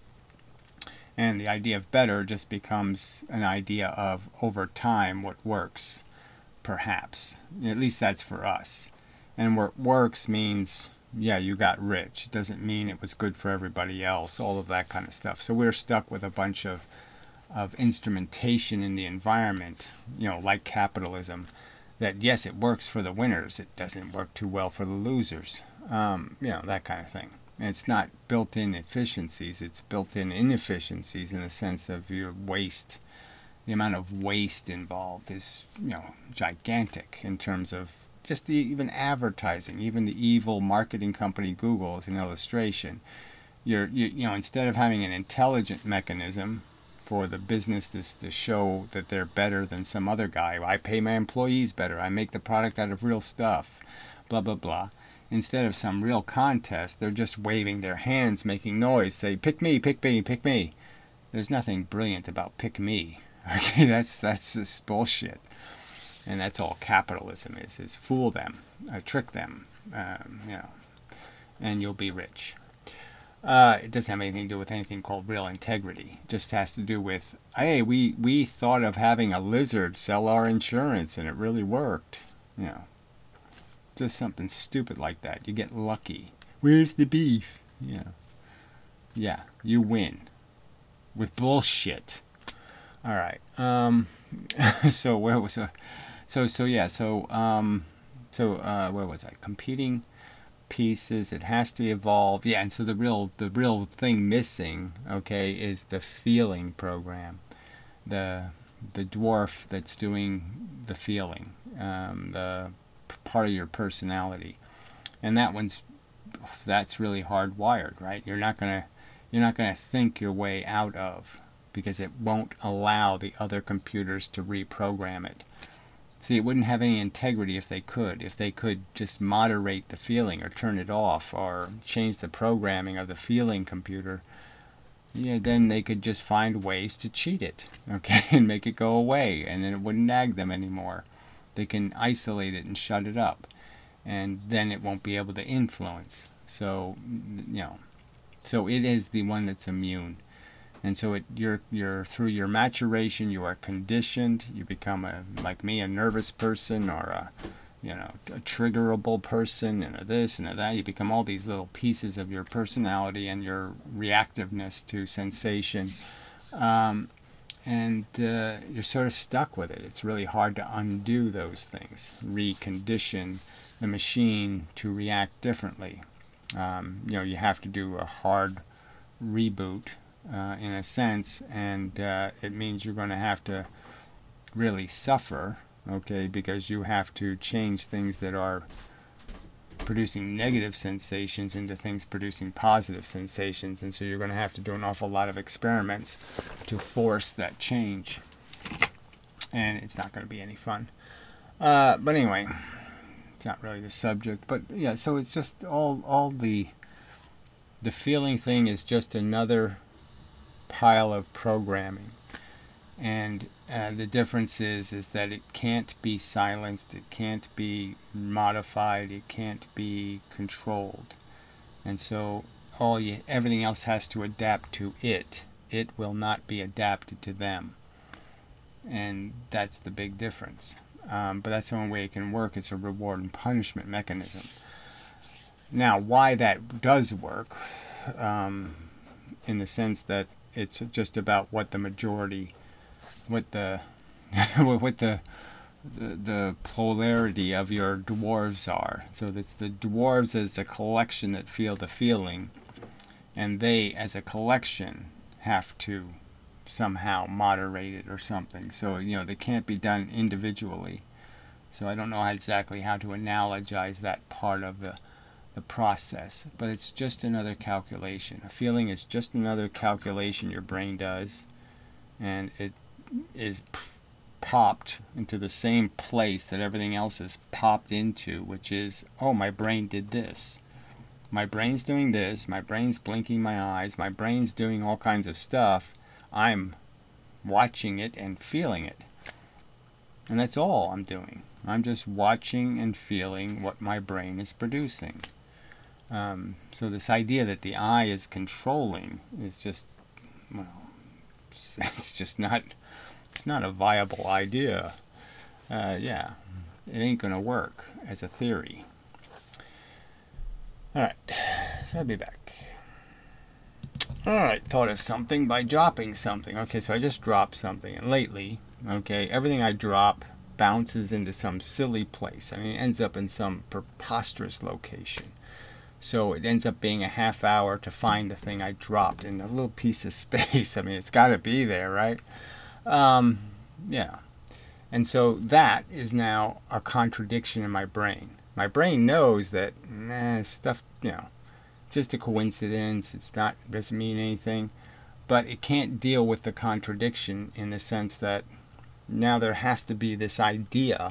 And the idea of better just becomes an idea of, over time, what works, perhaps. At least that's for us. And what works means, yeah, you got rich. It doesn't mean it was good for everybody else, all of that kind of stuff. So we're stuck with a bunch of, of instrumentation in the environment, you know, like capitalism, that, yes, it works for the winners. It doesn't work too well for the losers. Um, you know, that kind of thing. And it's not built-in efficiencies, it's built-in inefficiencies in the sense of your waste. The amount of waste involved is, you know, gigantic in terms of just the, even advertising. Even the evil marketing company Google is an illustration. You're, you, you know, instead of having an intelligent mechanism for the business to, to show that they're better than some other guy, I pay my employees better, I make the product out of real stuff, blah, blah, blah. Instead of some real contest, they're just waving their hands, making noise, say, pick me, pick me, pick me. There's nothing brilliant about pick me. Okay, that's that's just bullshit. And that's all capitalism is, is fool them, uh, trick them, um, you know, and you'll be rich. Uh, it doesn't have anything to do with anything called real integrity. It just has to do with, hey, we, we thought of having a lizard sell our insurance, and it really worked, you know. Just something stupid like that. You get lucky. Where's the beef? Yeah. Yeah, you win. With bullshit. Alright. Um so where was I? So so yeah, so um so uh where was I? Competing pieces, it has to evolve. Yeah, and so the real the real thing missing, okay, is the feeling program. The the dwarf that's doing the feeling. Um the part of your personality, and that one's that's really hardwired, right? You're not gonna you're not gonna think your way out of, because it won't allow the other computers to reprogram it. See, it wouldn't have any integrity if they could. If they could just moderate the feeling or turn it off or change the programming of the feeling computer, yeah, then they could just find ways to cheat it, okay, and make it go away, and then it wouldn't nag them anymore. They can isolate it and shut it up, and then it won't be able to influence. So, you know, so it is the one that's immune, and so it you're you're through your maturation, you are conditioned. You become a, like me, a nervous person, or a, you know, a triggerable person, and a this and a that. You become all these little pieces of your personality and your reactiveness to sensation. Um, And uh, you're sort of stuck with it. It's really hard to undo those things, recondition the machine to react differently. Um, you know, you have to do a hard reboot uh, in a sense, and uh, it means you're going to have to really suffer, okay, because you have to change things that are producing negative sensations into things producing positive sensations, and so you're going to have to do an awful lot of experiments to force that change, and it's not going to be any fun. Uh, but anyway, it's not really the subject, but yeah, so it's just all all the The feeling thing is just another pile of programming. And uh, the difference is is that it can't be silenced, it can't be modified, it can't be controlled. And so all you, everything else has to adapt to it. It will not be adapted to them. And that's the big difference. Um, but that's the only way it can work. It's a reward and punishment mechanism. Now, why that does work, um, in the sense that it's just about what the majority, what the, what the, the, the polarity of your dwarves are. So that's the dwarves as a collection that feel the feeling, and they as a collection have to somehow moderate it or something. So, you know, they can't be done individually. So I don't know exactly how to analogize that part of the the process, but it's just another calculation. A feeling is just another calculation your brain does, and it is p- popped into the same place that everything else is popped into, which is, oh, my brain did this. My brain's doing this, my brain's blinking my eyes, my brain's doing all kinds of stuff. I'm watching it and feeling it. And that's all I'm doing. I'm just watching and feeling what my brain is producing. Um, so this idea that the I is controlling is just, well, it's just not, it's not a viable idea. Uh, yeah, it ain't gonna work as a theory. Alright, so I'll be back. Alright, thought of something by dropping something. Okay, so I just dropped something, and lately, okay, everything I drop bounces into some silly place. I mean, it ends up in some preposterous location. So it ends up being a half hour to find the thing I dropped in a little piece of space. I mean, it's got to be there, right? Um, yeah. And so that is now a contradiction in my brain. My brain knows that, nah, stuff, you know, it's just a coincidence. It's not, doesn't mean anything. But it can't deal with the contradiction in the sense that now there has to be this idea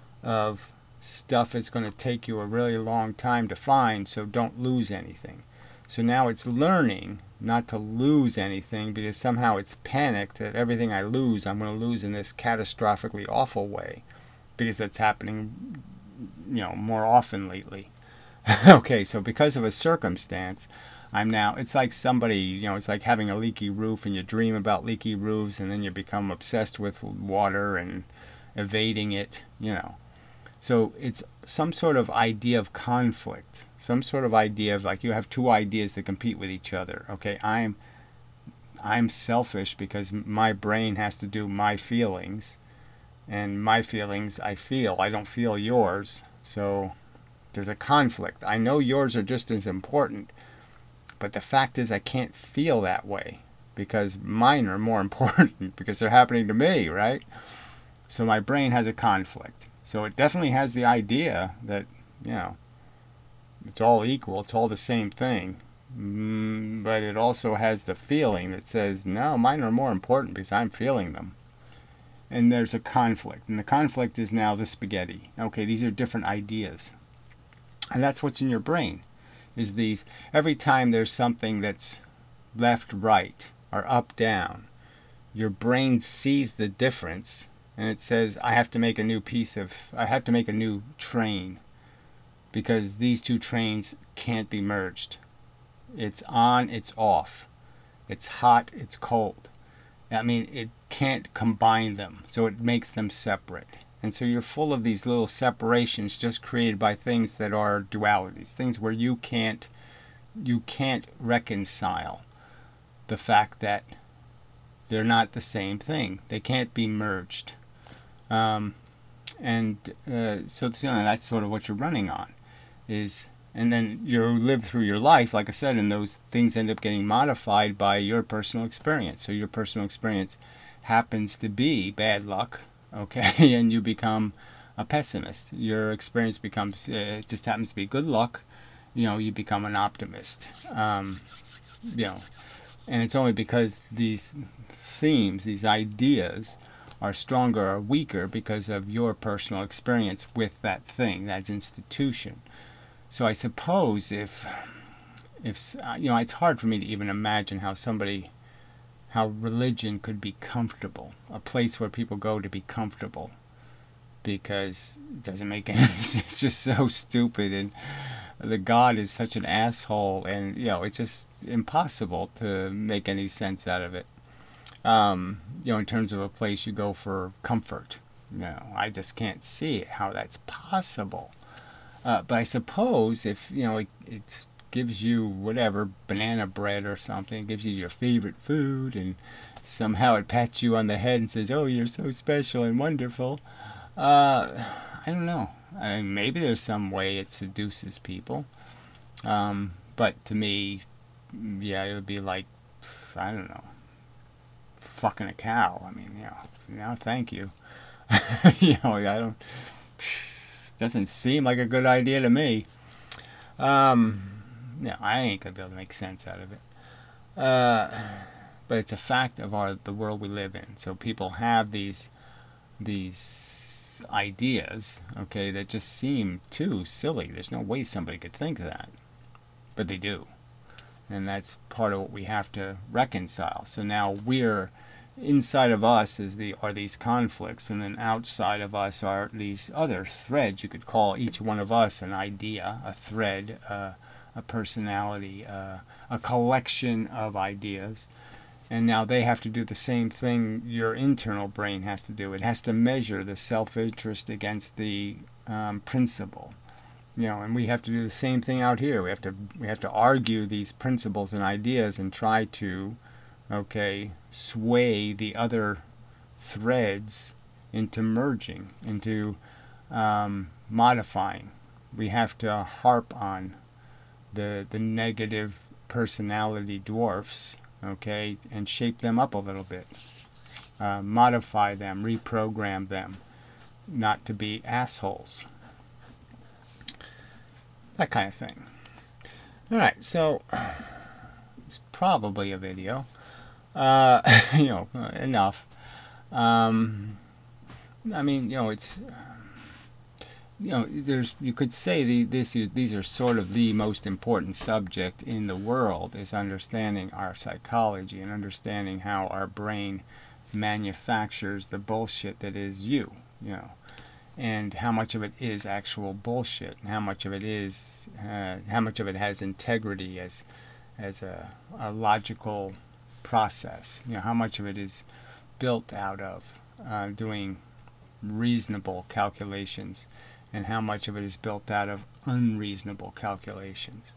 of stuff is going to take you a really long time to find, so don't lose anything. So now it's learning not to lose anything because somehow it's panicked that everything I lose, I'm going to lose in this catastrophically awful way, because that's happening, you know, more often lately. Okay, so because of a circumstance, I'm now, it's like somebody, you know, it's like having a leaky roof and you dream about leaky roofs and then you become obsessed with water and evading it, you know. So it's some sort of idea of conflict, some sort of idea of like you have two ideas that compete with each other. Okay, I'm I'm selfish because my brain has to do my feelings, and my feelings I feel. I don't feel yours, so there's a conflict. I know yours are just as important, but the fact is I can't feel that way because mine are more important because they're happening to me, right? So my brain has a conflict. So it definitely has the idea that, you know, it's all equal, it's all the same thing. Mm, but it also has the feeling that says, no, mine are more important because I'm feeling them. And there's a conflict. And the conflict is now the spaghetti. Okay, these are different ideas. And that's what's in your brain, is these, every time there's something that's left, right, or up, down, your brain sees the difference. And it says, I have to make a new piece of, I have to make a new train because these two trains can't be merged. It's on, it's off. It's hot, it's cold. I mean, it can't combine them, so it makes them separate. And so you're full of these little separations just created by things that are dualities, things where you can't, you can't reconcile the fact that they're not the same thing. They can't be merged. Um, and uh, so you know, that's sort of what you're running on, is, and then you live through your life, like I said, and those things end up getting modified by your personal experience. So your personal experience happens to be bad luck, okay, and you become a pessimist. Your experience becomes, uh, it just happens to be good luck, you know, you become an optimist, um, you know, and it's only because these themes, these ideas, are stronger or weaker because of your personal experience with that thing, that institution. So I suppose if if uh, you know, it's hard for me to even imagine how somebody, how religion could be comfortable, a place where people go to be comfortable, because it doesn't make any sense. It's just so stupid, and the God is such an asshole, and you know, it's just impossible to make any sense out of it. Um, you know, in terms of a place you go for comfort, you know, I just can't see how that's possible. Uh, but I suppose if, you know, it, it gives you whatever, banana bread or something, it gives you your favorite food, and somehow it pats you on the head and says, oh, you're so special and wonderful. Uh, I don't know. I mean, maybe there's some way it seduces people. Um, but to me, yeah, it would be like, I don't know, fucking a cow. I mean, you know, no, thank you. You know, I don't, doesn't seem like a good idea to me. Um, no, I ain't gonna be able to make sense out of it. Uh, but it's a fact of our the world we live in. So people have these these ideas, okay, that just seem too silly. There's no way somebody could think that, but they do, and that's part of what we have to reconcile. So now we're inside of us is the are these conflicts, and then outside of us are these other threads. You could call each one of us an idea, a thread, uh, a personality, uh, a collection of ideas. And now they have to do the same thing your internal brain has to do. It has to measure the self-interest against the um, principle. You know, and we have to do the same thing out here. We have to we have to argue these principles and ideas and try to, okay, sway the other threads into merging, into um, modifying. We have to harp on the the negative personality dwarfs, okay, and shape them up a little bit, uh, modify them, reprogram them, not to be assholes. That kind of thing. All right, so it's probably a video. Uh, you know, enough. Um, I mean, you know, it's, you know, there's, you could say the, this is, these are sort of the most important subject in the world, is understanding our psychology and understanding how our brain manufactures the bullshit that is you, you know, and how much of it is actual bullshit, and how much of it is, uh, how much of it has integrity as, as a, a logical process. You know, how much of it is built out of uh, doing reasonable calculations, and how much of it is built out of unreasonable calculations.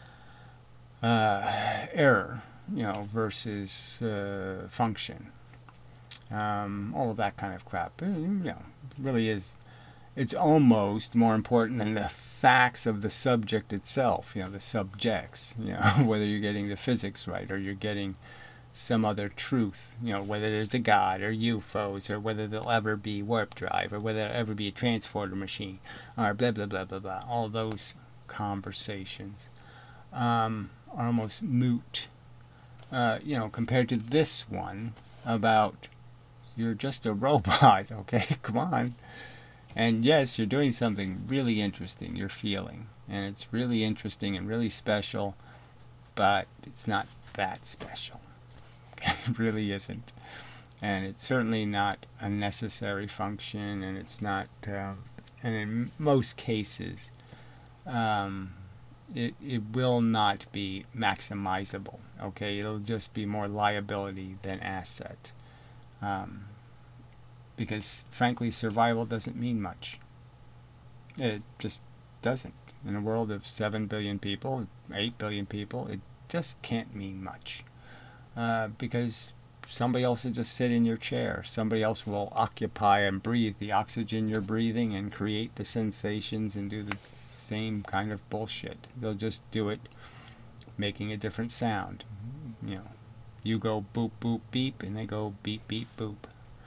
Uh, error, you know, versus uh, function. Um, all of that kind of crap. You know, really is. It's almost more important than the facts of the subject itself. You know, the subjects. You know, whether you're getting the physics right or you're getting some other truth, you know, whether there's a God or U F Os, or whether there'll ever be warp drive, or whether there'll ever be a transporter machine, or blah blah blah blah blah. All those conversations um, are almost moot, uh, you know, compared to this one about you're just a robot. Okay, come on. And yes, you're doing something really interesting. You're feeling, and it's really interesting and really special, but it's not that special. It really isn't, and it's certainly not a necessary function, and it's not, uh, and in most cases, um, it it will not be maximizable. Okay, it'll just be more liability than asset, um, because frankly, survival doesn't mean much. It just doesn't. In a world of seven billion people, eight billion people, it just can't mean much. Uh, because somebody else will just sit in your chair. Somebody else will occupy and breathe the oxygen you're breathing and create the sensations and do the same kind of bullshit. They'll just do it making a different sound. You know, you go boop, boop, beep, and they go beep, beep, boop.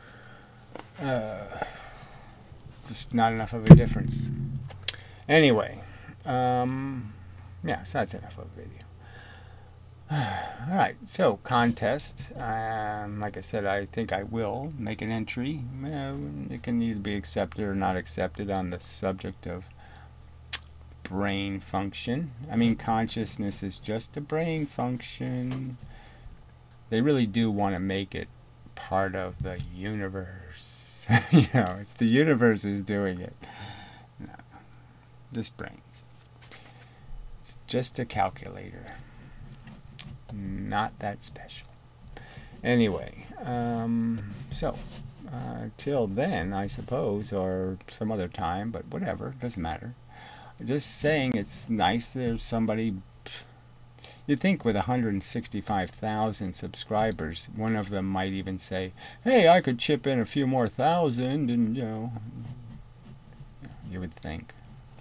Uh, just not enough of a difference. Anyway, um, yeah, so that's enough of a video. Alright, so contest. Um, like I said, I think I will make an entry. Uh, it can either be accepted or not accepted on the subject of brain function. I mean, consciousness is just a brain function. They really do want to make it part of the universe. You know, it's the universe is doing it. No, just brains. It's just a calculator. Not that special. Anyway, um, so, uh, till then, I suppose, or some other time, but whatever, doesn't matter. Just saying it's nice there's somebody. You'd think with one hundred sixty-five thousand subscribers, one of them might even say, hey, I could chip in a few more thousand, and, you know, you would think.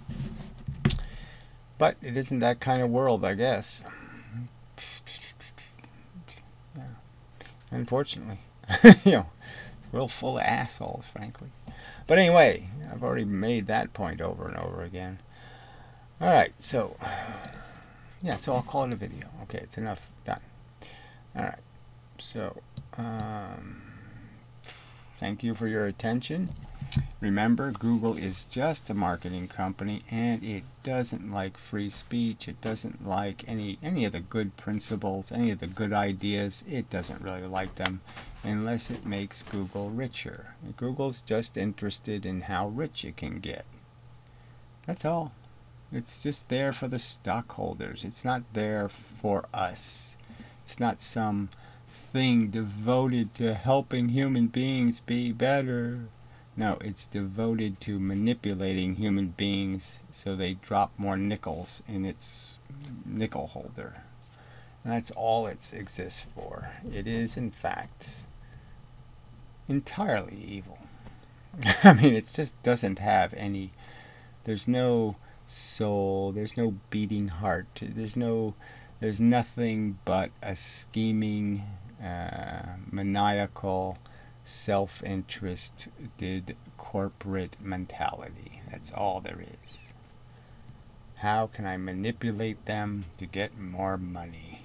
But it isn't that kind of world, I guess. Yeah. Unfortunately. You know, real full of assholes, frankly. But anyway, I've already made that point over and over again. Alright, so... yeah, so I'll call it a video. Okay, it's enough. Done. Alright. So, um, thank you for your attention. Remember, Google is just a marketing company, and it doesn't like free speech. It doesn't like any, any of the good principles, any of the good ideas. It doesn't really like them unless it makes Google richer. Google's just interested in how rich it can get. That's all. It's just there for the stockholders. It's not there for us. It's not some thing devoted to helping human beings be better. No, it's devoted to manipulating human beings so they drop more nickels in its nickel holder. And that's all it exists for. It is, in fact, entirely evil. I mean, it just doesn't have any... There's no... soul, there's no beating heart, there's no there's nothing but a scheming, uh, maniacal, self-interested corporate mentality. That's all there is. How can I manipulate them to get more money?